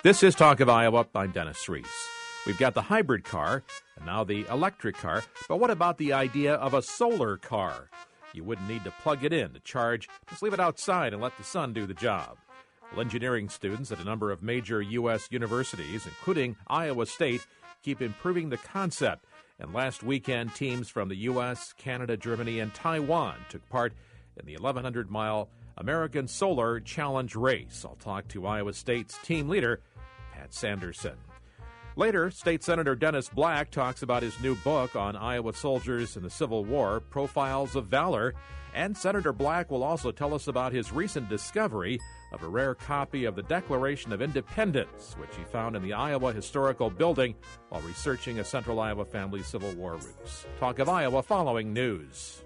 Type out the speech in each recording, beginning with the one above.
This is Talk of Iowa. I'm Dennis Reese. We've got the hybrid car and now the electric car. But what about the idea of a solar car? You wouldn't need to plug it in to charge. Just leave it outside and let the sun do the job. Well, engineering students at a number of major U.S. universities, including Iowa State, keep improving the concept. And last weekend, teams from the U.S., Canada, Germany, and Taiwan took part in the 1,100-mile American Solar Challenge race. I'll talk to Iowa State's team leader, Pat Sanderson. Later, State Senator Dennis Black talks about his new book on Iowa soldiers in the Civil War, Profiles of Valor. And Senator Black will also tell us about his recent discovery of a rare copy of the Declaration of Independence, which he found in the Iowa Historical Building while researching a Central Iowa family's Civil War roots. Talk of Iowa following news.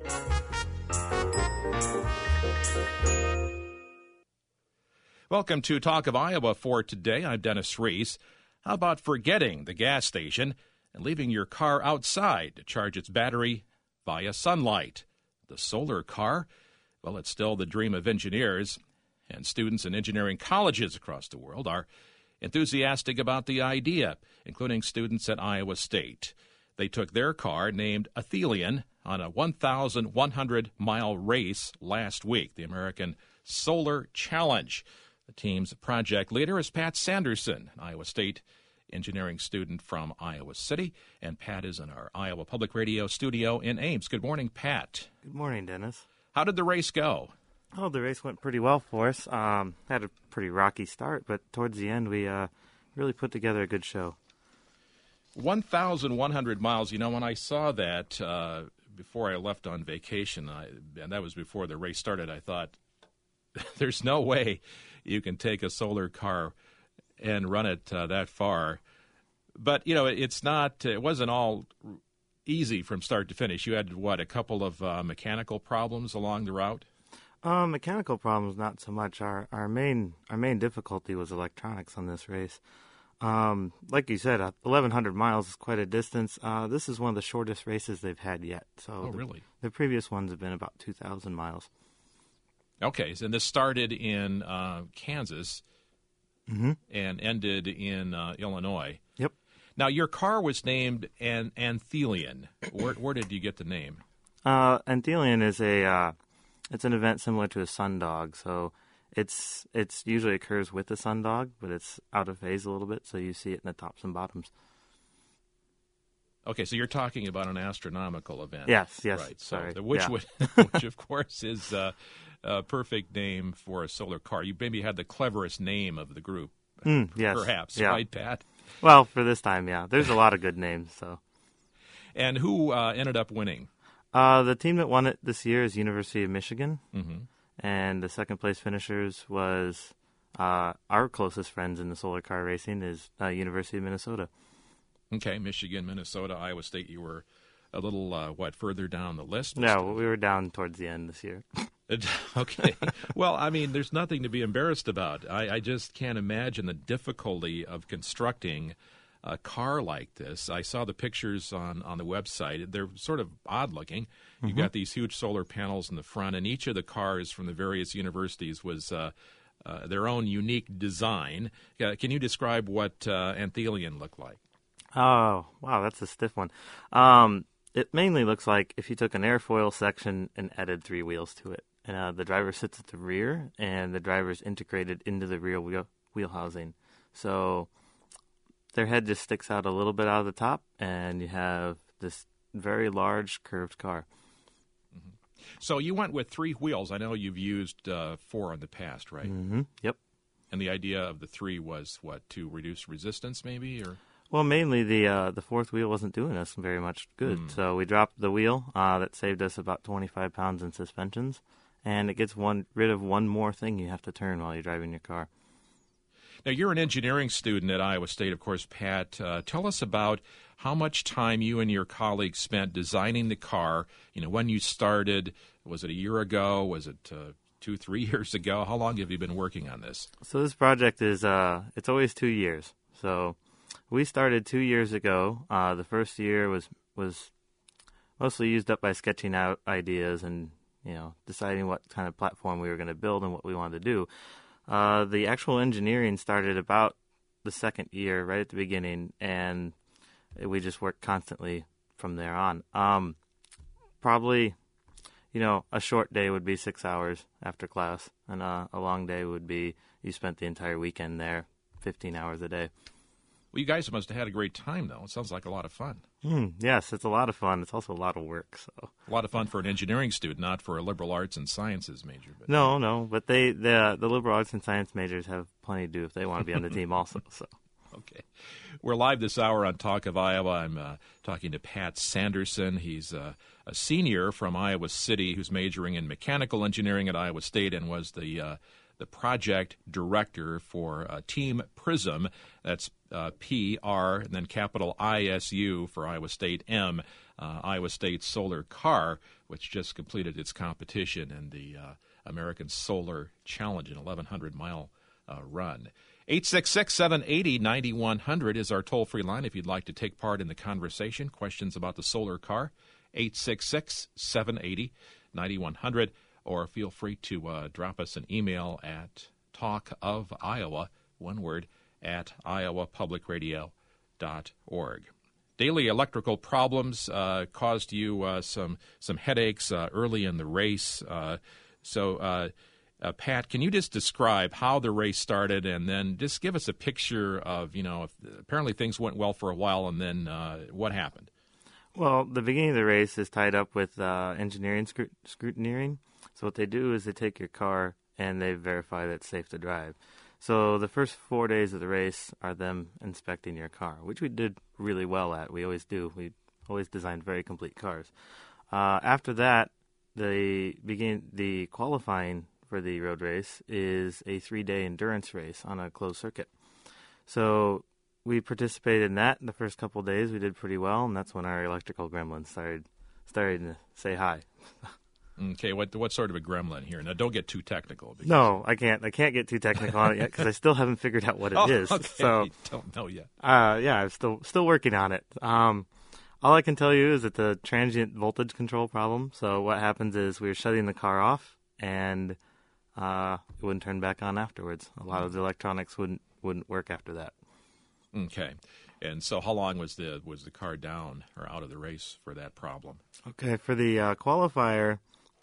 Welcome to Talk of Iowa for today. I'm Dennis Reese. How about forgetting the gas station and leaving your car outside to charge its battery via sunlight? The solar car? Well, it's still the dream of engineers, and students in engineering colleges across the world are enthusiastic about the idea, including students at Iowa State. They took their car, named Athelion, on a 1,100-mile race last week, the American Solar Challenge. The team's project leader is Pat Sanderson, an Iowa State engineering student from Iowa City. And Pat is in our Iowa Public Radio studio in Ames. Good morning, Pat. Good morning, Dennis. How did the race go? Oh, the race went pretty well for us. Had a pretty rocky start, but towards the end we really put together a good show. 1,100 miles. You know, when I saw that before I left on vacation, and that was before the race started, I thought, there's no way you can take a solar car and run it that far. But, you know, it wasn't all easy from start to finish. You had, a couple of mechanical problems along the route? Mechanical problems, not so much. Our main difficulty was electronics on this race. Like you said, 1,100 miles is quite a distance. This is one of the shortest races they've had yet. So really? The previous ones have been about 2,000 miles. Okay, and this started in Kansas and ended in Illinois. Yep. Now, your car was named Anthelion. Where did you get the name? Anthelion is it's an event similar to a sundog. So it's usually occurs with a sundog, but it's out of phase a little bit, so you see it in the tops and bottoms. Okay, so you're talking about an astronomical event. Yes. Right. Sorry. Which of course is a perfect name for a solar car. You maybe had the cleverest name of the group. Yes. Perhaps, yeah. Right, Pat? Well, for this time, yeah. There's a lot of good names. So. And who ended up winning? The team that won it this year is University of Michigan. Mm-hmm. And the second place finishers was our closest friends in the solar car racing is University of Minnesota. Okay, Michigan, Minnesota, Iowa State. You were a little, further down the list? No, we were down towards the end this year. Okay. Well, I mean, there's nothing to be embarrassed about. I just can't imagine the difficulty of constructing a car like this. I saw the pictures on the website. They're sort of odd-looking. You've got these huge solar panels in the front, and each of the cars from the various universities was their own unique design. Can you describe what Anthelion looked like? Oh, wow, that's a stiff one. It mainly looks like if you took an airfoil section and added 3 wheels to it. And the driver sits at the rear, and the driver is integrated into the rear wheel housing. So their head just sticks out a little bit out of the top, and you have this very large curved car. Mm-hmm. So you went with 3 wheels. I know you've used 4 in the past, right? Mm-hmm. Yep. And the idea of the 3 was, to reduce resistance maybe, or? Well, mainly the fourth wheel wasn't doing us very much good, so we dropped the wheel. That saved us about 25 pounds in suspensions, and it gets rid of one more thing you have to turn while you're driving your car. Now, you're an engineering student at Iowa State, of course, Pat. Tell us about how much time you and your colleagues spent designing the car. You know, when you started, was it a year ago? Was it 2-3 years ago? How long have you been working on this? So this project is it's always 2 years. So we started 2 years ago. The first year was mostly used up by sketching out ideas and deciding what kind of platform we were going to build and what we wanted to do. The actual engineering started about the second year, right at the beginning, and we just worked constantly from there on. Probably, a short day would be 6 hours after class, and a long day would be you spent the entire weekend there, 15 hours a day. Well, you guys must have had a great time, though. It sounds like a lot of fun. Yes, it's a lot of fun. It's also a lot of work. So a lot of fun for an engineering student, not for a liberal arts and sciences major. But no, but the liberal arts and science majors have plenty to do if they want to be on the team also. So. Okay. We're live this hour on Talk of Iowa. I'm talking to Pat Sanderson. He's a senior from Iowa City who's majoring in mechanical engineering at Iowa State and was the project director for Team PRISM. That's PR and then capital ISU for Iowa State M, Iowa State Solar Car, which just completed its competition in the American Solar Challenge, an 1,100-mile run. 866-780-9100 is our toll-free line if you'd like to take part in the conversation. Questions about the solar car, 866-780-9100, or feel free to drop us an email at talkofiowa, one word, at iowapublicradio.org. Daily electrical problems caused you some headaches early in the race. Pat, can you just describe how the race started and then just give us a picture of, if apparently things went well for a while and then what happened? Well, the beginning of the race is tied up with engineering scrutineering. So what they do is they take your car and they verify that it's safe to drive. So the first 4 days of the race are them inspecting your car, which we did really well at. We always do. We always designed very complete cars. After that, they begin the qualifying for the road race is a 3-day endurance race on a closed circuit. So we participated in that. The first couple of days we did pretty well, and that's when our electrical gremlin started to say hi. Okay, what sort of a gremlin here? Now, don't get too technical. No, I can't. I can't get too technical on it yet because I still haven't figured out what it is. Okay. So don't know yet. Yeah, I'm still working on it. All I can tell you is it's a transient voltage control problem. So what happens is we were shutting the car off and it wouldn't turn back on afterwards. A lot of the electronics wouldn't work after that. Okay, and so how long was the car down or out of the race for that problem? Okay, for the qualifier,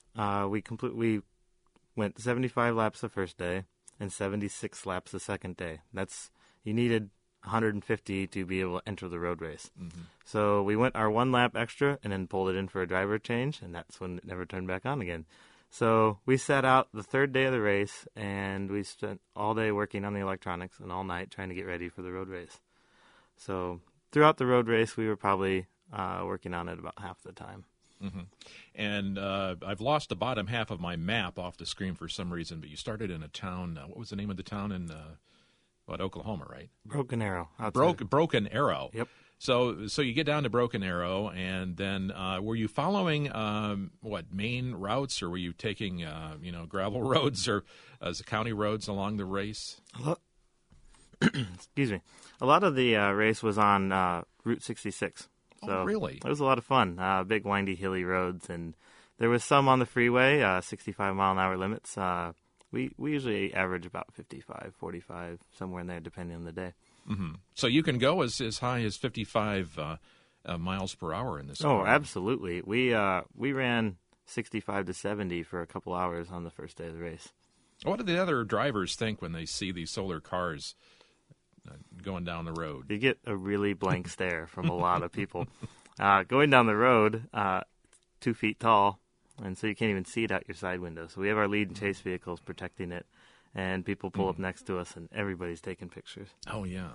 we went 75 laps the first day and 76 laps the second day. You needed 150 to be able to enter the road race. Mm-hmm. So we went our 1 lap extra and then pulled it in for a driver change, and that's when it never turned back on again. So we set out the third day of the race, and we spent all day working on the electronics and all night trying to get ready for the road race. So throughout the road race, we were probably working on it about half the time. Mm-hmm. And I've lost the bottom half of my map off the screen for some reason, but you started in a town. What was the name of the town in Oklahoma, right? Broken Arrow. Broken Arrow. Yep. So you get down to Broken Arrow, and then were you following main routes, or were you taking gravel roads or county roads along the race? Excuse me. A lot of the race was on Route 66. So really? It was a lot of fun. Big, windy, hilly roads, and there was some on the freeway, 65-mile-an-hour limits. We usually average about 55, 45, somewhere in there, depending on the day. Mm-hmm. So you can go as high as 55 miles per hour in this car. Oh, absolutely. We ran 65 to 70 for a couple hours on the first day of the race. What do the other drivers think when they see these solar cars going down the road? You get a really blank stare from a lot of people. Going down the road, 2 feet tall, and so you can't even see it out your side window. So we have our lead and chase vehicles protecting it, and people pull up next to us, and everybody's taking pictures. Oh, yeah.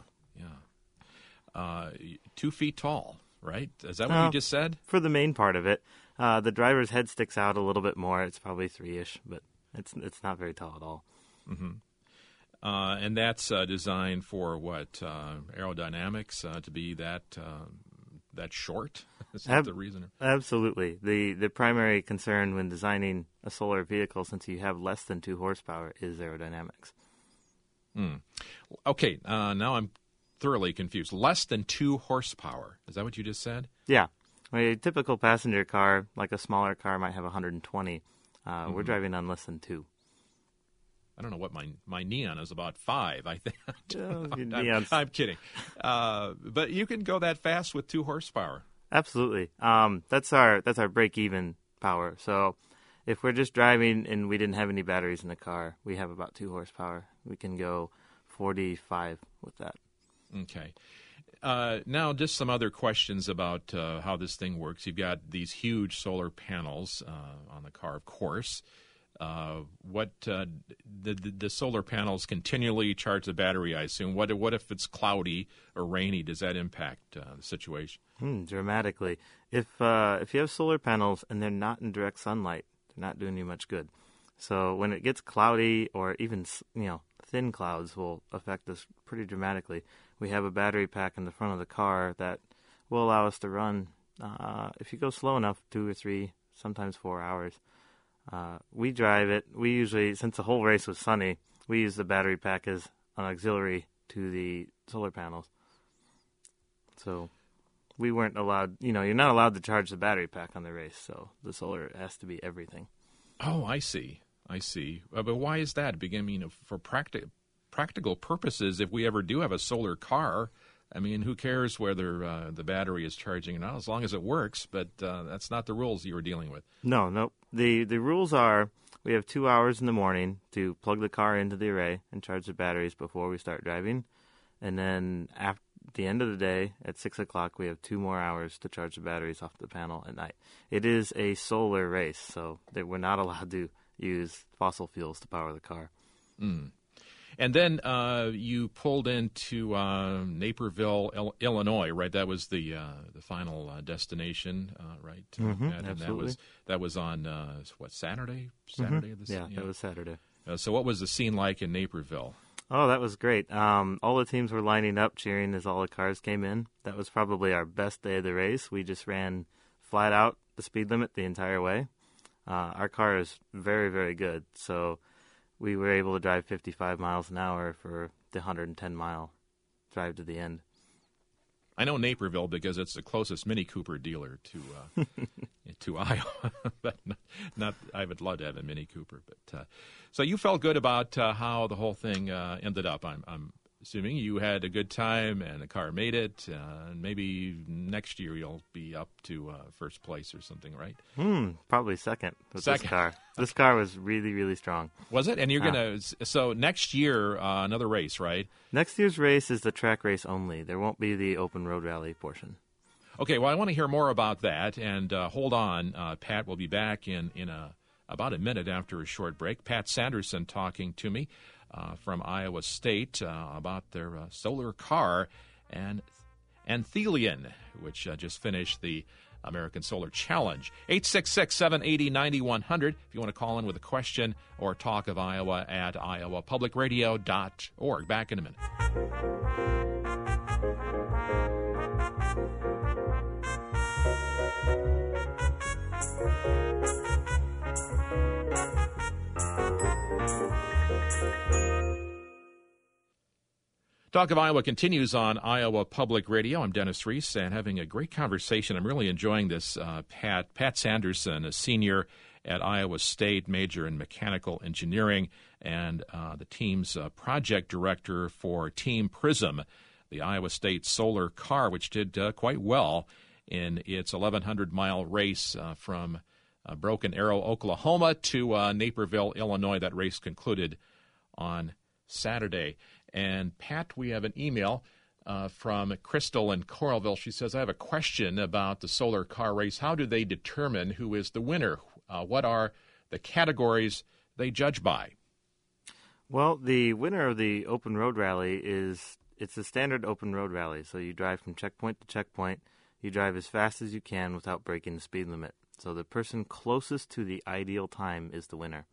2 feet tall, right? Is that what you just said? For the main part of it. The driver's head sticks out a little bit more. It's probably 3-ish, but it's not very tall at all. Mm-hmm. And that's designed for what? Aerodynamics to be that short? Is that the reason? Absolutely. The primary concern when designing a solar vehicle, since you have less than 2 horsepower, is aerodynamics. Okay, now I'm thoroughly confused. Less than 2 horsepower. Is that what you just said? Yeah. A typical passenger car, like a smaller car, might have 120. We're driving on less than 2. I don't know what my Neon is, about 5, I think. I'm kidding. But you can go that fast with 2 horsepower. Absolutely. That's our break-even power. So if we're just driving and we didn't have any batteries in the car, we have about 2 horsepower. We can go 45 with that. Okay. Now, just some other questions about how this thing works. You've got these huge solar panels on the car, of course. The solar panels continually charge the battery, I assume. What if it's cloudy or rainy? Does that impact the situation? Dramatically. If you have solar panels and they're not in direct sunlight, they're not doing you much good. So when it gets cloudy, or even thin clouds will affect us pretty dramatically. We have a battery pack in the front of the car that will allow us to run, if you go slow enough, 2 or 3, sometimes 4 hours. We drive it. We usually, since the whole race was sunny, we use the battery pack as an auxiliary to the solar panels. So we weren't allowed, you're not allowed to charge the battery pack on the race, so the solar has to be everything. Oh, I see. But why is that? I mean, for practical purposes, if we ever do have a solar car, I mean, who cares whether the battery is charging or not, as long as it works, but that's not the rules you were dealing with. No. The rules are we have 2 hours in the morning to plug the car into the array and charge the batteries before we start driving. And then at the end of the day, at 6 o'clock, we have 2 more hours to charge the batteries off the panel at night. It is a solar race, so we're not allowed to use fossil fuels to power the car. And then you pulled into Naperville, Illinois, right? That was the final destination, right? Mm-hmm, absolutely. That was on Saturday? Mm-hmm. That was Saturday. So what was the scene like in Naperville? Oh, that was great. All the teams were lining up, cheering as all the cars came in. That was probably our best day of the race. We just ran flat out the speed limit the entire way. Our car is very, very good, so we were able to drive 55 miles an hour for the 110-mile drive to the end. I know Naperville because it's the closest Mini Cooper dealer to Iowa, but not. I would love to have a Mini Cooper. But so you felt good about how the whole thing ended up. I'm assuming you had a good time and the car made it. And maybe next year you'll be up to first place or something, right? Probably second with this car. This car was really, really strong. Was it? And you're going to... So next year, another race, right? Next year's race is the track race only. There won't be the open road rally portion. Okay, well, I want to hear more about that. And hold on. Pat will be back in about a minute after a short break. Pat Sanderson talking to me from Iowa State about their solar car and Anthelion, which just finished the American Solar Challenge. 866-780-9100 if you want to call in with a question or talk of Iowa at iowapublicradio.org. Back in a minute. Talk of Iowa continues on Iowa Public Radio. I'm Dennis Reese and having a great conversation. I'm really enjoying this. Pat Sanderson, a senior at Iowa State, major in mechanical engineering, and the team's project director for Team Prism, the Iowa State solar car, which did quite well in its 1,100-mile race from Broken Arrow, Oklahoma to Naperville, Illinois. That race concluded on Saturday. And, Pat, we have an email from Crystal in Coralville. She says, I have a question about the solar car race. How do they determine who is the winner? What are the categories they judge by? Well, the winner of the open road rally it's a standard open road rally. So you drive from checkpoint to checkpoint. You drive as fast as you can without breaking the speed limit. So the person closest to the ideal time is the winner.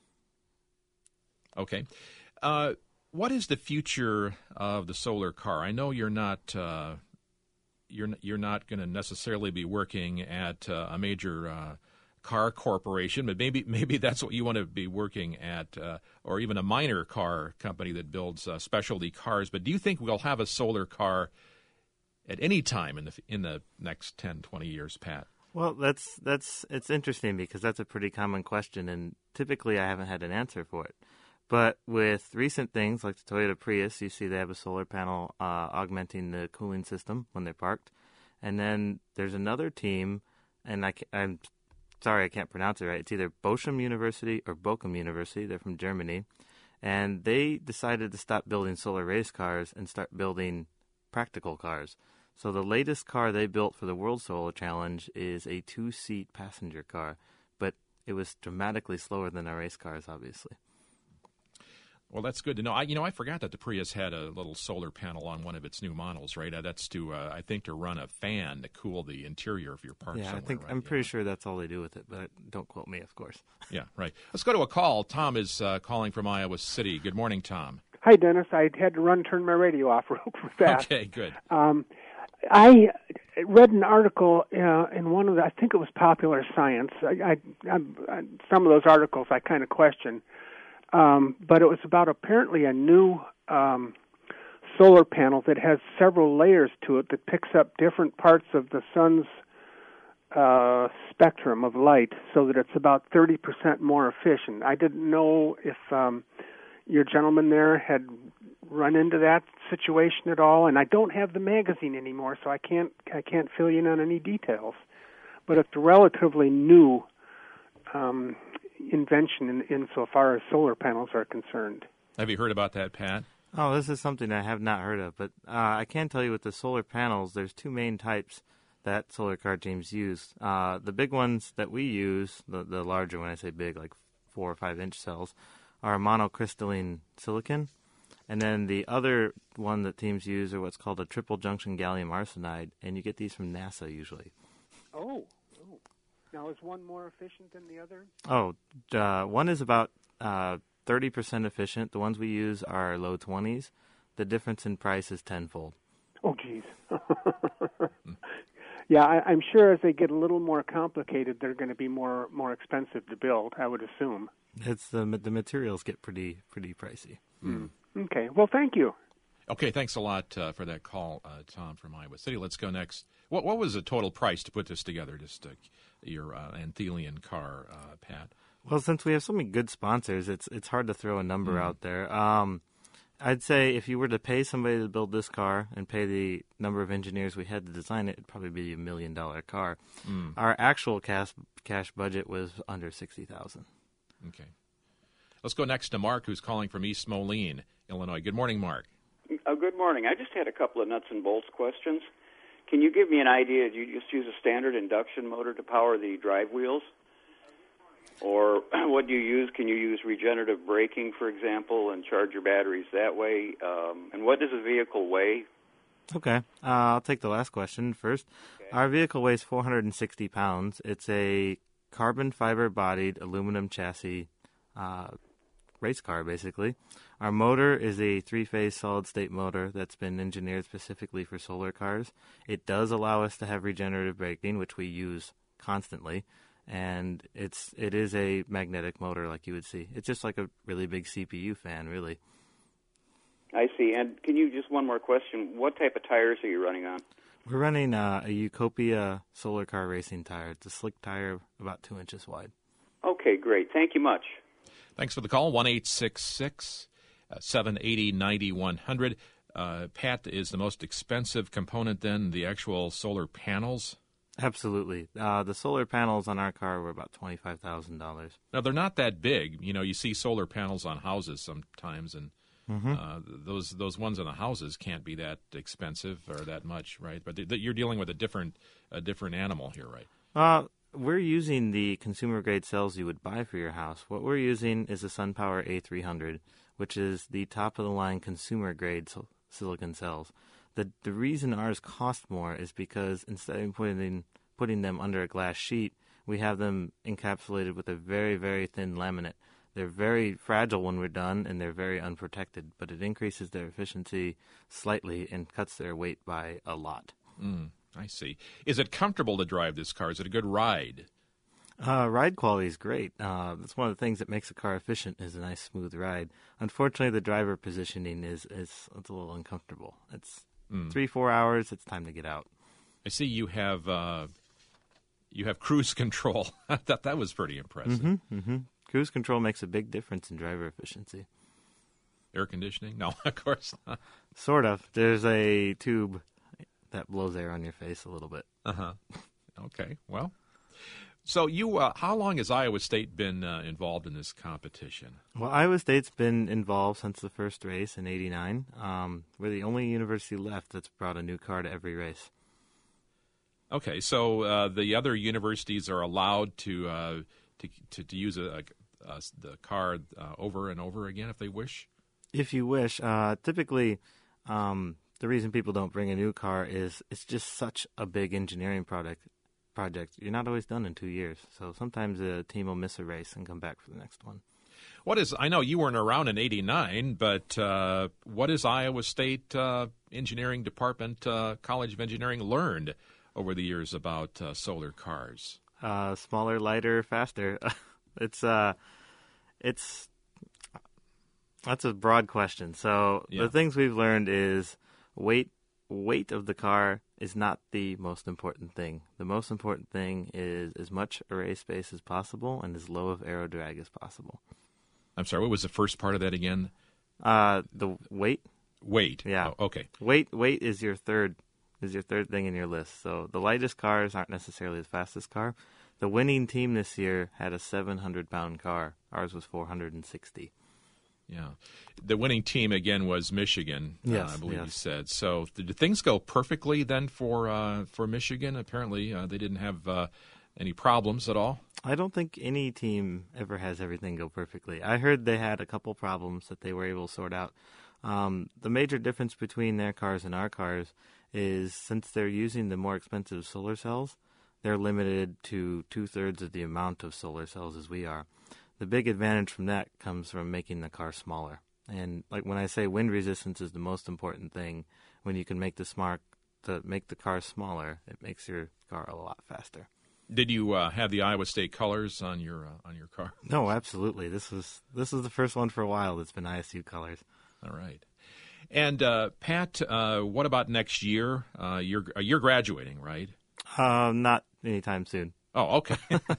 Okay. What is the future of the solar car? I know you're not you're not going to necessarily be working at a major car corporation, but maybe that's what you want to be working at, or even a minor car company that builds specialty cars. But do you think we'll have a solar car at any time in the next 10, 20 years, Pat? Well, it's interesting because that's a pretty common question, and typically I haven't had an answer for it. But with recent things like the Toyota Prius, you see they have a solar panel augmenting the cooling system when they're parked. And then there's another team, and I'm sorry I can't pronounce it right. It's either Bochum University or Bochum University. They're from Germany. And they decided to stop building solar race cars and start building practical cars. So the latest car they built for the World Solar Challenge is a 2-seat passenger car. But it was dramatically slower than our race cars, obviously. Well, that's good to know. I forgot that the Prius had a little solar panel on one of its new models, right? That's to, I think, to run a fan to cool the interior of your park. Yeah, somewhere, I'm pretty sure that's all they do with it, but don't quote me, of course. Yeah, right. Let's go to a call. Tom is calling from Iowa City. Good morning, Tom. Hi, Dennis. I had to turn my radio off real fast. Okay, good. I read an article in one of I think it was Popular Science. I some of those articles I kind of question. But it was about apparently a new solar panel that has several layers to it that picks up different parts of the sun's spectrum of light so that it's about 30% more efficient. I didn't know if your gentleman there had run into that situation at all, and I don't have the magazine anymore, so I can't fill you in on any details. But it's a relatively new invention insofar as solar panels are concerned. Have you heard about that, Pat? Oh, this is something I have not heard of, but I can tell you with the solar panels, there's two main types that solar car teams use. The big ones that we use, the larger, when I say big, like 4 or 5 inch cells, are monocrystalline silicon. And then the other one that teams use are what's called a triple junction gallium arsenide, and you get these from NASA usually. Oh. Now, is one more efficient than the other? One is about 30% efficient. The ones we use are low 20s. The difference in price is tenfold. Oh, geez. Yeah, I'm sure as they get a little more complicated, they're going to be more expensive to build, I would assume. It's the materials get pretty pricey. Mm. Okay. Well, thank you. Okay, thanks a lot for that call, Tom from Iowa City. Let's go next. What was the total price to put this together, just your Anthelian car, Pat? Well, since we have so many good sponsors, it's hard to throw a number out there. I'd say if you were to pay somebody to build this car and pay the number of engineers we had to design it, it'd probably be $1 million car. Our actual cash budget was under $60,000. Okay. Let's go next to Mark, who's calling from East Moline, Illinois. Good morning, Mark. Good morning. I just had a couple of nuts and bolts questions. Can you give me an idea? Do you just use a standard induction motor to power the drive wheels? Or what do you use? Can you use regenerative braking, for example, and charge your batteries that way? And what does a vehicle weigh? Okay. I'll take the last question first. Okay. Our vehicle weighs 460 pounds. It's a carbon fiber-bodied aluminum chassis race car, basically. Our motor is a 3-phase solid-state motor that's been engineered specifically for solar cars. It does allow us to have regenerative braking, which we use constantly, and it is a magnetic motor like you would see. It's just like a really big CPU fan, really. I see. And can you, just one more question, what type of tires are you running on? We're running a Eucopia solar car racing tire. It's a slick tire about 2 inches wide. Okay, great. Thank you much. Thanks for the call, 1-866-780-9100. Pat, is the most expensive component then the actual solar panels? Absolutely. The solar panels on our car were about $25,000. Now, they're not that big. You know, you see solar panels on houses sometimes, and those ones on the houses can't be that expensive or that much, right? But you're dealing with a different animal here, right? We're using the consumer-grade cells you would buy for your house. What we're using is a SunPower A300, which is the top-of-the-line consumer-grade silicon cells. The reason ours cost more is because instead of putting them under a glass sheet, we have them encapsulated with a very, very thin laminate. They're very fragile when we're done, and they're very unprotected, but it increases their efficiency slightly and cuts their weight by a lot. I see. Is it comfortable to drive this car? Is it a good ride? Ride quality is great. That's one of the things that makes a car efficient is a nice, smooth ride. Unfortunately, the driver positioning is it's a little uncomfortable. It's 3-4 hours. It's time to get out. I see you have cruise control. I thought that was pretty impressive. Cruise control makes a big difference in driver efficiency. air conditioning? No, of course not. Sort of. There's a tube that blows air on your face a little bit. Uh-huh. Okay, well. So how long has Iowa State been involved in this competition? Well, Iowa State's been involved since the first race in '89. We're the only university left that's brought a new car to every race. Okay, so the other universities are allowed to use the car over and over again if they wish? If you wish. Typically, the reason people don't bring a new car is it's just such a big engineering project. You're not always done in 2 years, so sometimes a team will miss a race and come back for the next one. I know you weren't around in '89, but what has Iowa State Engineering Department, College of Engineering, learned over the years about solar cars? Smaller, lighter, faster. That's a broad question. So The things we've learned is weight of the car is not the most important thing. The most important thing is as much array space as possible and as low of aero drag as possible. I'm sorry, what was the first part of that again? The weight. Weight. Yeah. Oh, okay. Weight is your third thing in your list. So the lightest cars aren't necessarily the fastest car. The winning team this year had a 700-pound car. Ours was 460. Yeah. The winning team, again, was Michigan, yes, I believe yes. you said. So did things go perfectly then for Michigan? Apparently they didn't have any problems at all? I don't think any team ever has everything go perfectly. I heard they had a couple problems that they were able to sort out. The major difference between their cars and our cars is since they're using the more expensive solar cells, they're limited to 2/3 of the amount of solar cells as we are. The big advantage from that comes from making the car smaller. And like when I say wind resistance is the most important thing, when you can make the car smaller, it makes your car a lot faster. Did you have the Iowa State colors on your car? No, absolutely. This is the first one for a while that's been ISU colors. All right. And Pat, what about next year? You're graduating, right? Not anytime soon. Oh, okay.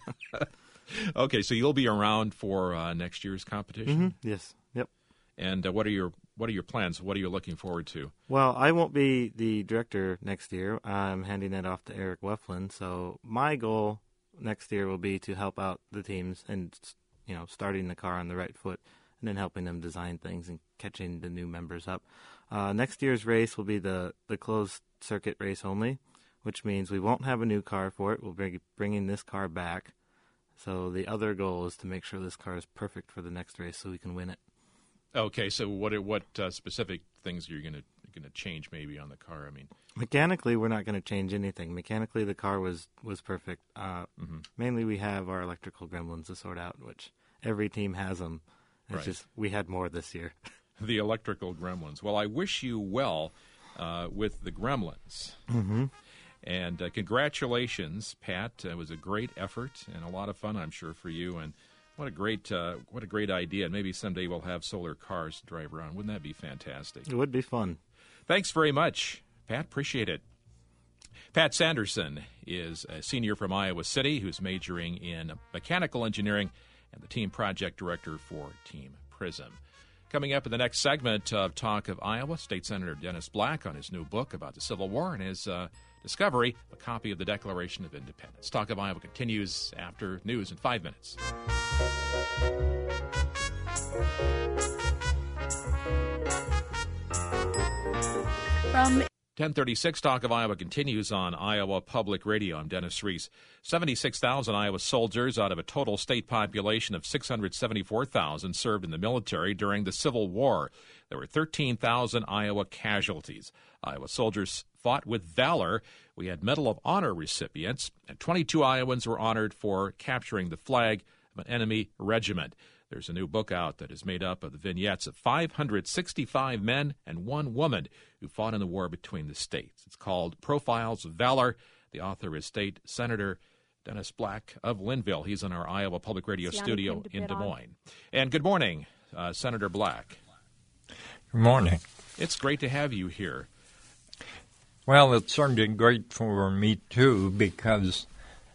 Okay, so you'll be around for next year's competition? Mm-hmm. Yes. Yep. And what are your plans? What are you looking forward to? Well, I won't be the director next year. I'm handing that off to Eric Weflin. So my goal next year will be to help out the teams and, starting the car on the right foot and then helping them design things and catching the new members up. Next year's race will be the closed circuit race only, which means we won't have a new car for it. We'll be bringing this car back. So the other goal is to make sure this car is perfect for the next race so we can win it. Okay, so what specific things are you going to change maybe on the car? I mean, mechanically, we're not going to change anything. Mechanically, the car was perfect. Mainly, we have our electrical gremlins to sort out, which every team has them. It's just we had more this year. The electrical gremlins. Well, I wish you well with the gremlins. Mm-hmm. And congratulations, Pat. It was a great effort and a lot of fun, I'm sure, for you. And what a great idea. And maybe someday we'll have solar cars to drive around. Wouldn't that be fantastic? It would be fun. Thanks very much, Pat. Appreciate it. Pat Sanderson is a senior from Iowa City who's majoring in mechanical engineering and the team project director for Team Prism. Coming up in the next segment of Talk of Iowa, State Senator Dennis Black on his new book about the Civil War and his discovery, a copy of the Declaration of Independence. Talk of Iowa continues after news in 5 minutes. From 1036, Talk of Iowa continues on Iowa Public Radio. I'm Dennis Reese. 76,000 Iowa soldiers out of a total state population of 674,000 served in the military during the Civil War. There were 13,000 Iowa casualties. Iowa soldiers fought with valor. We had Medal of Honor recipients, and 22 Iowans were honored for capturing the flag of an enemy regiment. There's a new book out that is made up of the vignettes of 565 men and 1 woman who fought in the war between the states. It's called Profiles of Valor. The author is State Senator Dennis Black of Linville. He's in our Iowa Public Radio studio in Des Moines. And good morning, Senator Black. Good morning. It's great to have you here. Well, it's certainly great for me, too, because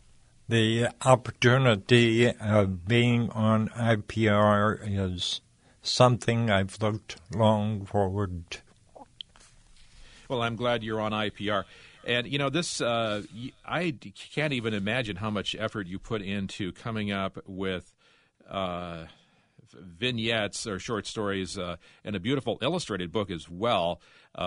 the opportunity of being on IPR is something I've looked long forward to. Well, I'm glad you're on IPR. And, you know, this, I can't even imagine how much effort you put into coming up with vignettes or short stories and a beautiful illustrated book as well.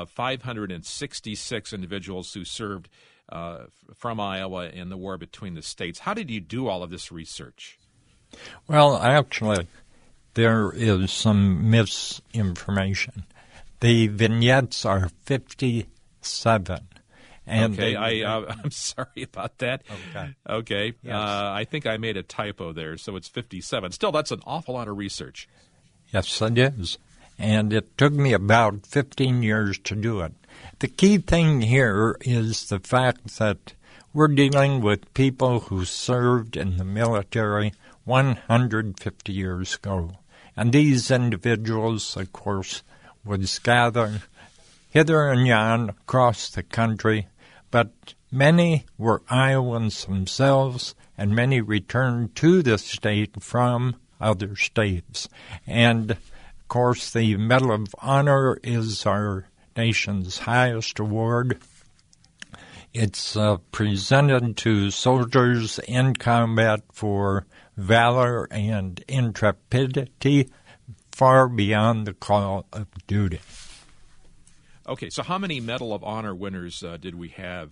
566 individuals who served from Iowa in the war between the states. How did you do all of this research? Well, actually, there is some misinformation. The vignettes are 57. And okay, I'm sorry about that. Okay. Yes. I think I made a typo there, so it's 57. Still, that's an awful lot of research. Yes, it is. And it took me about 15 years to do it. The key thing here is the fact that we're dealing with people who served in the military 150 years ago. And these individuals, of course, would gather hither and yon across the country, but many were Iowans themselves, and many returned to the state from other states. And, of course, the Medal of Honor is our nation's highest award. It's presented to soldiers in combat for valor and intrepidity far beyond the call of duty. Okay, so how many Medal of Honor winners did we have?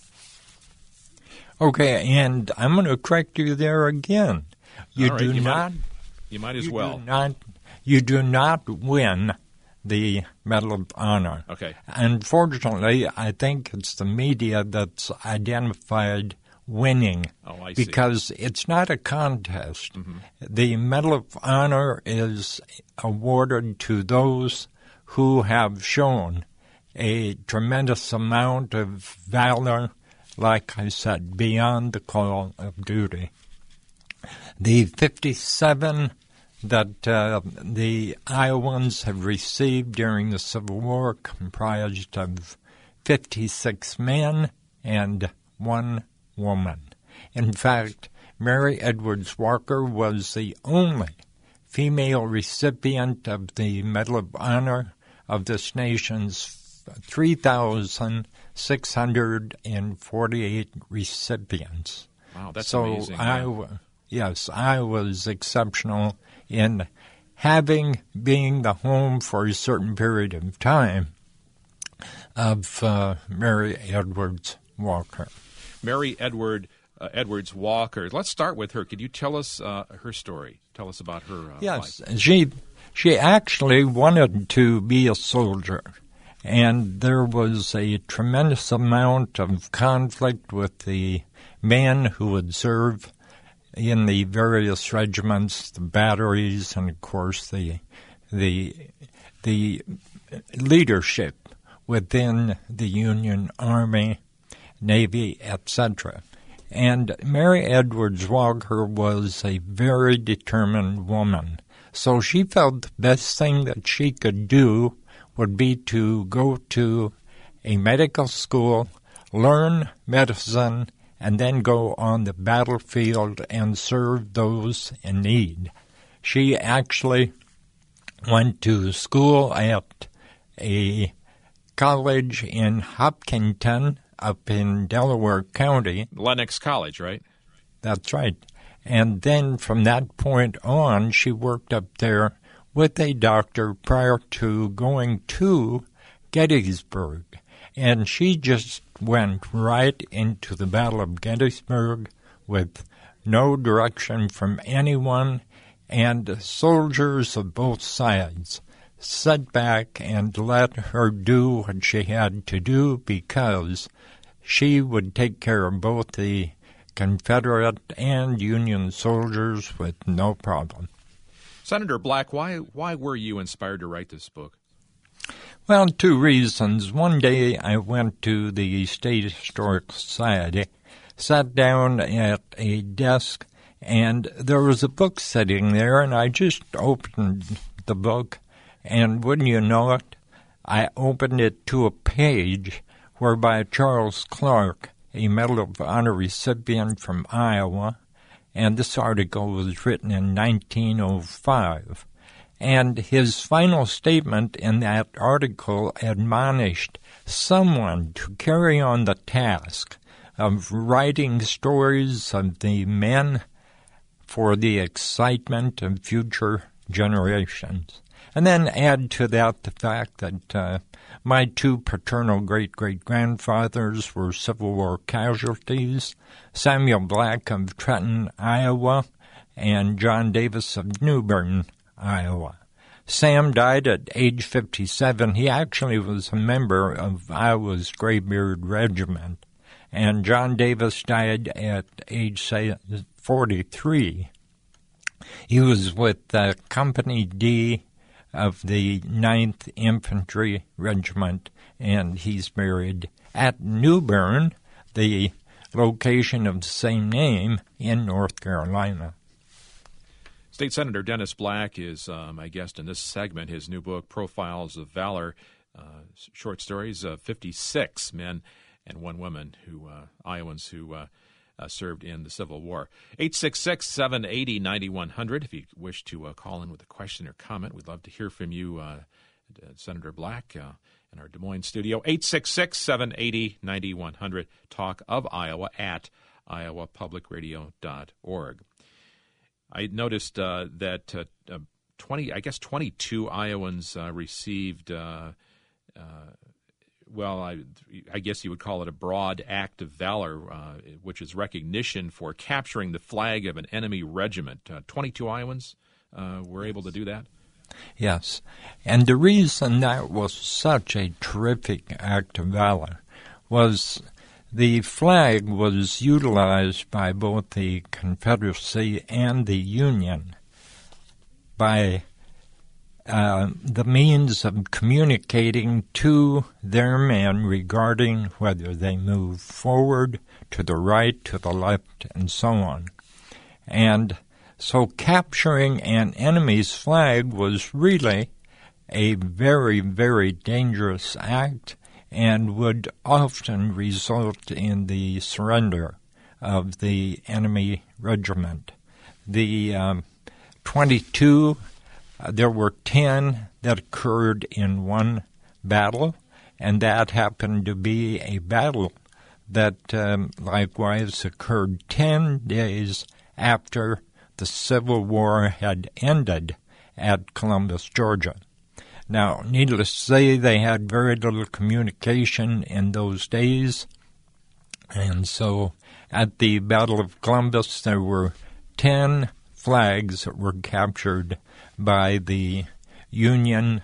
Okay, and I'm going to correct you there again. You right, do you not. You might as well. You do not win the Medal of Honor. Okay. Unfortunately, I think it's the media that's identified winning. Oh, I see. Because it's not a contest. Mm-hmm. The Medal of Honor is awarded to those who have shown a tremendous amount of valor, like I said, beyond the call of duty. The 57 that the Iowans have received during the Civil War comprised of 56 men and 1 woman. In fact, Mary Edwards Walker was the only female recipient of the Medal of Honor of this nation's 3,648 recipients. Wow, that's so amazing. I was exceptional in being the home for a certain period of time of Mary Edwards Walker. Mary Edwards Walker. Let's start with her. Could you tell us her story? Tell us about her Yes, life. She actually wanted to be a soldier, and there was a tremendous amount of conflict with the men who would serve in the various regiments, the batteries, and of course the leadership within the Union Army, Navy, etc. And Mary Edwards Walker was a very determined woman. So she felt the best thing that she could do would be to go to a medical school, learn medicine, and then go on the battlefield and serve those in need. She actually went to school at a college in Hopkinton up in Delaware County. Lenox College, right? That's right. And then from that point on, she worked up there with a doctor prior to going to Gettysburg. And she just went right into the Battle of Gettysburg with no direction from anyone, and soldiers of both sides sat back and let her do what she had to do because she would take care of both the Confederate and Union soldiers with no problem. Senator Black, why were you inspired to write this book? Well, 2 reasons. One day I went to the State Historical Society, sat down at a desk, and there was a book sitting there, and I just opened the book, and wouldn't you know it, I opened it to a page whereby Charles Clark, a Medal of Honor recipient from Iowa, and this article was written in 1905, And his final statement in that article admonished someone to carry on the task of writing stories of the men for the excitement of future generations. And then add to that the fact that my two paternal great-great-grandfathers were Civil War casualties, Samuel Black of Trenton, Iowa, and John Davis of New Bern, Iowa. Sam died at age 57. He actually was a member of Iowa's Graybeard Regiment. And John Davis died at age 43. He was with Company D of the 9th Infantry Regiment, and he's buried at New Bern, the location of the same name in North Carolina. State Senator Dennis Black is my guest in this segment. His new book, Profiles of Valor, short stories of 56 men and one woman, Iowans who served in the Civil War. 866-780-9100. If you wish to call in with a question or comment, we'd love to hear from you, Senator Black, in our Des Moines studio. 866-780-9100. Talk of Iowa at iowapublicradio.org. I noticed that 22 Iowans received I guess you would call it a broad act of valor, which is recognition for capturing the flag of an enemy regiment. 22 Iowans were able to do that? Yes, and the reason that was such a terrific act of valor was the flag was utilized by both the Confederacy and the Union by the means of communicating to their men regarding whether they move forward, to the right, to the left, and so on. And so capturing an enemy's flag was really a very, very dangerous act and would often result in the surrender of the enemy regiment. The 22 there were 10 that occurred in one battle, and that happened to be a battle that likewise occurred 10 days after the Civil War had ended at Columbus, Georgia. Now, needless to say, they had very little communication in those days, and so at the Battle of Columbus there were 10 flags that were captured by the Union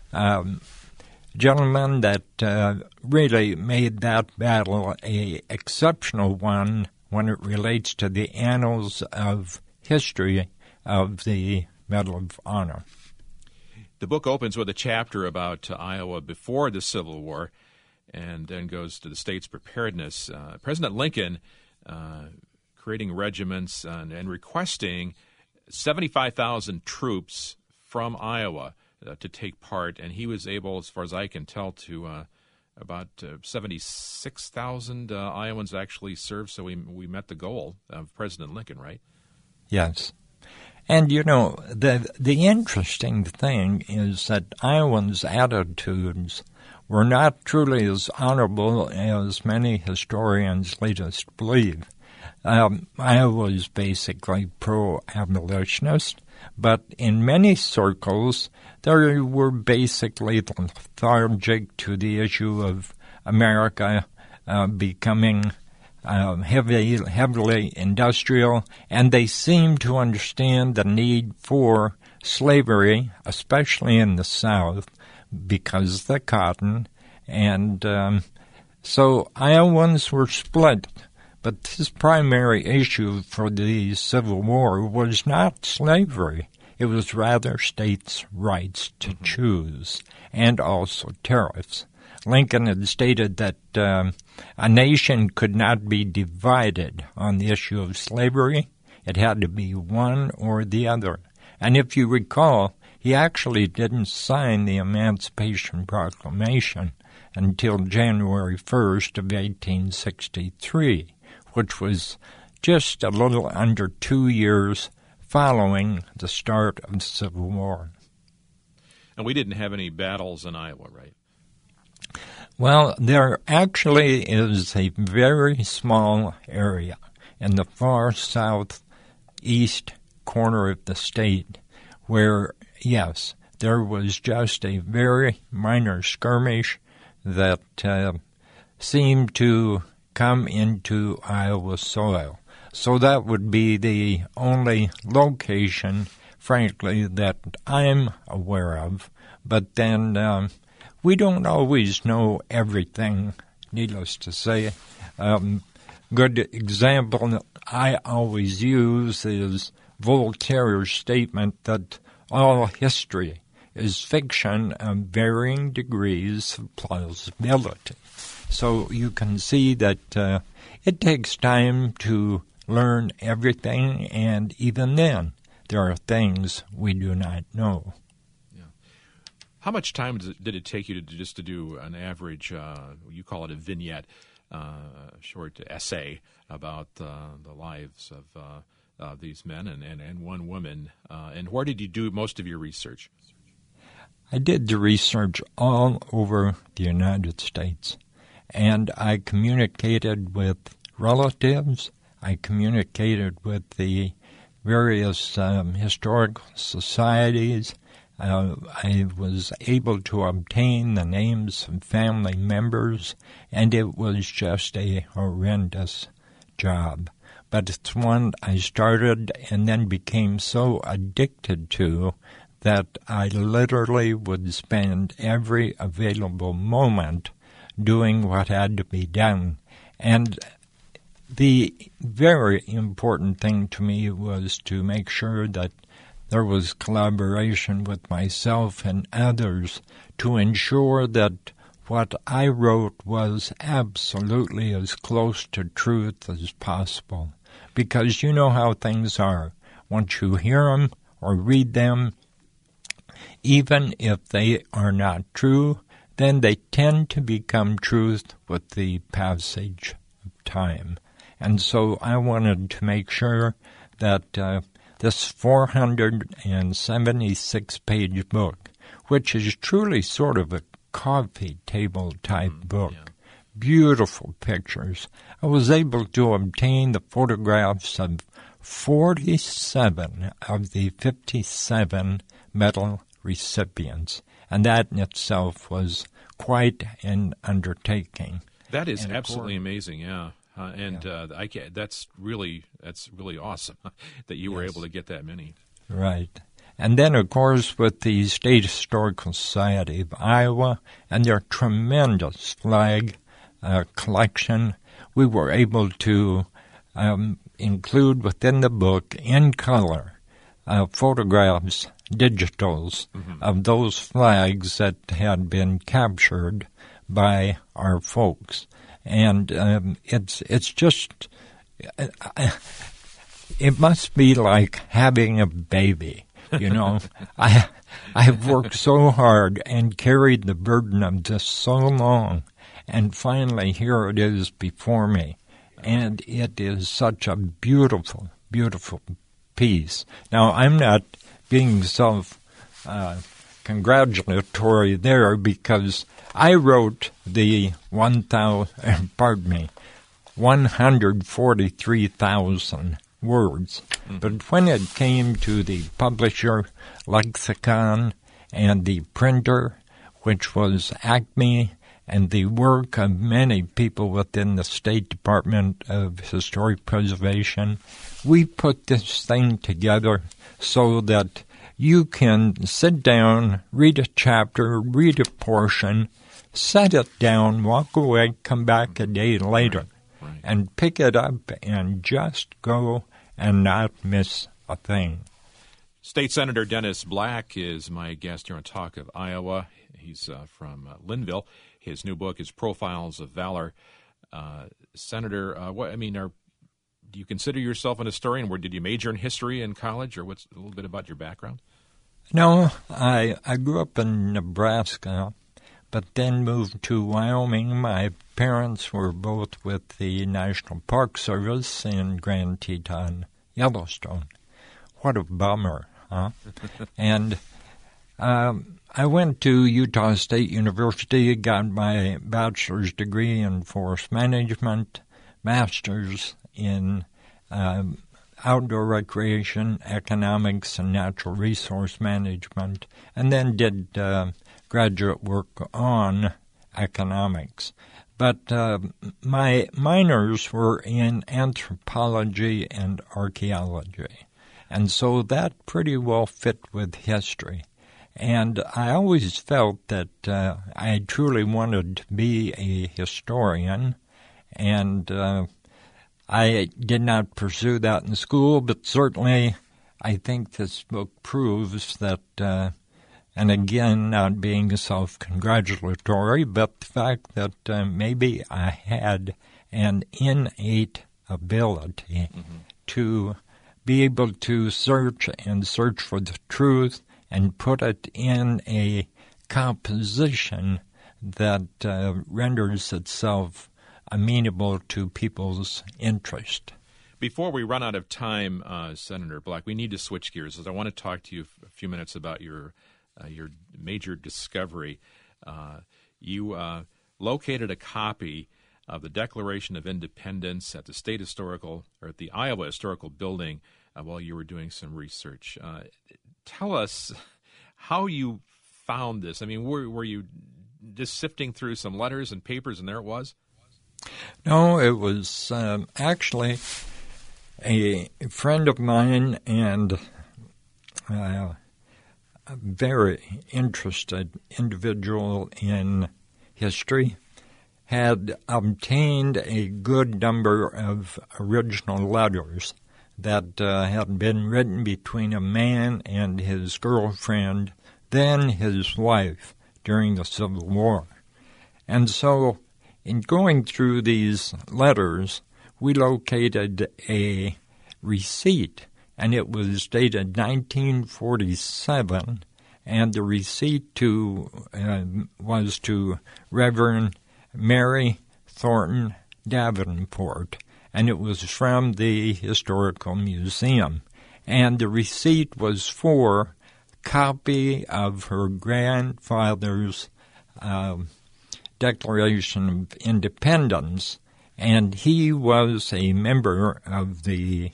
gentlemen that really made that battle an exceptional one when it relates to the annals of history of the Medal of Honor. The book opens with a chapter about Iowa before the Civil War and then goes to the state's preparedness. President Lincoln creating regiments and requesting 75,000 troops from Iowa to take part, and he was able, as far as I can tell, to about 76,000 Iowans actually served, so we met the goal of President Lincoln, right? Yes. And, you know, the interesting thing is that Iowans' attitudes were not truly as honorable as many historians lead us to believe. Iowa was basically pro-abolitionist, but in many circles they were basically lethargic to the issue of America becoming heavily industrial, and they seemed to understand the need for slavery, especially in the South, because of the cotton, and so Iowans were split. But this primary issue for the Civil War was not slavery. It was rather states' rights to choose, and also tariffs. Lincoln had stated that a nation could not be divided on the issue of slavery. It had to be one or the other. And if you recall, he actually didn't sign the Emancipation Proclamation until January 1st of 1863. Which was just a little under 2 years following the start of the Civil War. And we didn't have any battles in Iowa, right? Well, there actually is a very small area in the far southeast corner of the state where, yes, there was just a very minor skirmish that seemed to come into Iowa soil. So that would be the only location, frankly, that I'm aware of. But then we don't always know everything, needless to say. Good example I always use is Voltaire's statement that all history is fiction of varying degrees of plausibility. So you can see that it takes time to learn everything, and even then, there are things we do not know. Yeah. How much time did it take you to do an average, you call it a vignette, short essay about the lives of these men and one woman? And where did you do most of your research? I did the research all over the United States, and I communicated with relatives. I communicated with the various historical societies. I was able to obtain the names of family members, and it was just a horrendous job. But it's one I started and then became so addicted to that I literally would spend every available moment doing what had to be done. And the very important thing to me was to make sure that there was collaboration with myself and others to ensure that what I wrote was absolutely as close to truth as possible. Because you know how things are. Once you hear them or read them, even if they are not true, then they tend to become truth with the passage of time. And so I wanted to make sure that this 476-page book, which is truly sort of a coffee table type book, beautiful pictures. I was able to obtain the photographs of 47 of the 57 medal recipients, and that in itself was quite an undertaking. That is absolutely amazing, yeah. That's really awesome that you were able to get that many. Right. And then, of course, with the State Historical Society of Iowa and their tremendous flag collection, we were able to include within the book, in color, photographs, digitals, of those flags that had been captured by our folks. And it's just, it must be like having a baby, you know. I've worked so hard and carried the burden of this so long, and finally here it is before me. And it is such a beautiful, beautiful piece. Now, I'm not being self-congratulatory there because I wrote the 143,000 words. But when it came to the publisher, lexicon, and the printer, which was Acme, and the work of many people within the State Department of Historic Preservation, we put this thing together so that you can sit down, read a chapter, read a portion, set it down, walk away, come back a day later, and pick it up and just go and not miss a thing. State Senator Dennis Black is my guest here on Talk of Iowa. He's from Linville. His new book is Profiles of Valor. Senator, do you consider yourself an historian? Did you major in history in college, or what's a little bit about your background? No, I grew up in Nebraska, but then moved to Wyoming. My parents were both with the National Park Service in Grand Teton, Yellowstone. What a bummer, huh? And I went to Utah State University, got my bachelor's degree in forest management, master's in outdoor recreation, economics, and natural resource management, and then did graduate work on economics. But my minors were in anthropology and archaeology, and so that pretty well fit with history. And I always felt that I truly wanted to be a historian, and I did not pursue that in school, but certainly I think this book proves that, and again, not being self-congratulatory, but the fact that maybe I had an innate ability to be able to search for the truth and put it in a composition that renders itself amenable to people's interest. Before we run out of time, Senator Black, we need to switch gears, as I want to talk to you a few minutes about your major discovery. You located a copy of the Declaration of Independence at the Iowa Historical Building while you were doing some research. Tell us how you found this. I mean, were you just sifting through some letters and papers, and there it was? No, it was actually a friend of mine and a very interested individual in history had obtained a good number of original letters that had been written between a man and his girlfriend, then his wife, during the Civil War. And so, in going through these letters, we located a receipt, and it was dated 1947, and the receipt was to Reverend Mary Thornton Davenport, and it was from the Historical Museum. And the receipt was for a copy of her grandfather's Declaration of Independence, and he was a member of the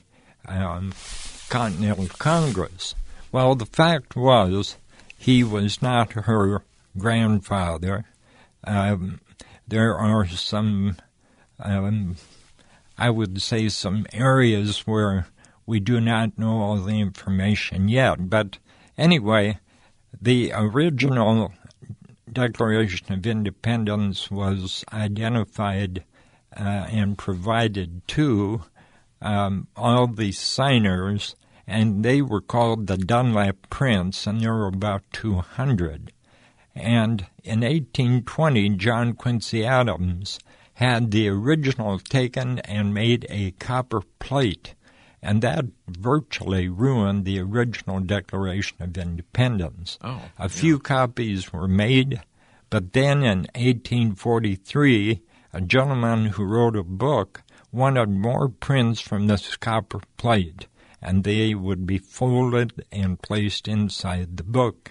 Continental Congress. Well, the fact was he was not her grandfather. There are some I would say some areas where we do not know all the information yet. But anyway, the original Declaration of Independence was identified and provided to all the signers, and they were called the Dunlap Prints, and there were about 200. And in 1820, John Quincy Adams had the original taken and made a copper plate, and that virtually ruined the original Declaration of Independence. A few copies were made, but then in 1843, a gentleman who wrote a book wanted more prints from this copper plate, and they would be folded and placed inside the book.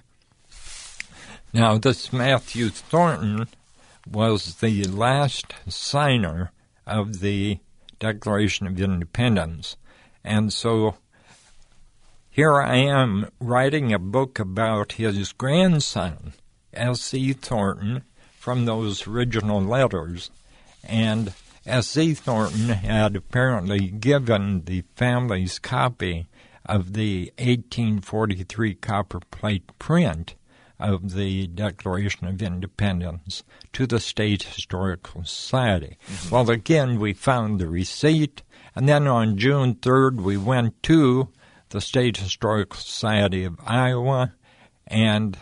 Now, this Matthew Thornton was the last signer of the Declaration of Independence. And so here I am writing a book about his grandson, S.E. Thornton, from those original letters. And S.E. Thornton had apparently given the family's copy of the 1843 copper plate print of the Declaration of Independence to the State Historical Society. Mm-hmm. Well, again, we found the receipt, and then on June 3rd, we went to the State Historical Society of Iowa and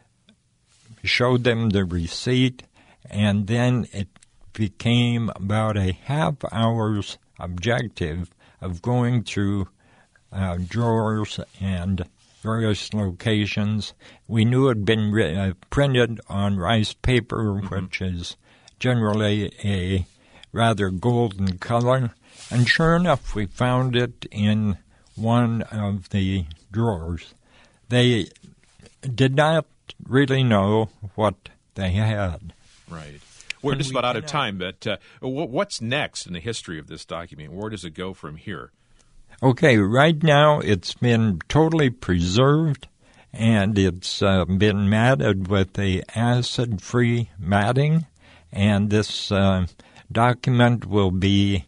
showed them the receipt, and then it became about a half hour's objective of going through drawers and various locations. We knew it had been printed on rice paper, which is generally a rather golden color. And sure enough, we found it in one of the drawers. They did not really know what they had. Right. We're just about out of time, but what's next in the history of this document? Where does it go from here? Okay, right now it's been totally preserved, and it's been matted with a acid-free matting, and this document will be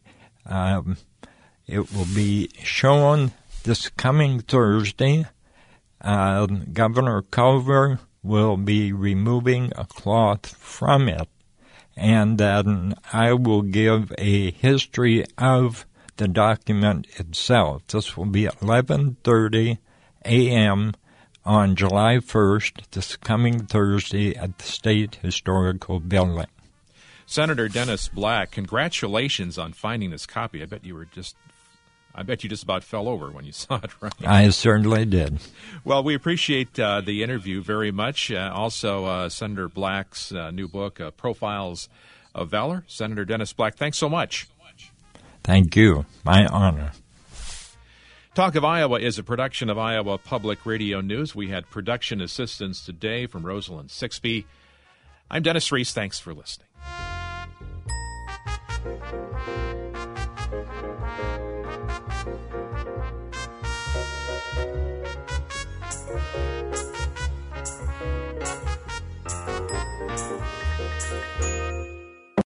shown this coming Thursday. Governor Culver will be removing a cloth from it, and then I will give a history of the document itself. This will be at 11:30 a.m. on July 1st, this coming Thursday at the State Historical Building. Senator Dennis Black, congratulations on finding this copy. I bet you just about fell over when you saw it, right? I certainly did. Well, we appreciate the interview very much. Also, Senator Black's new book, Profiles of Valor. Senator Dennis Black, thanks so much. Thank you. My honor. Talk of Iowa is a production of Iowa Public Radio News. We had production assistance today from Rosalind Sixby. I'm Dennis Reese. Thanks for listening.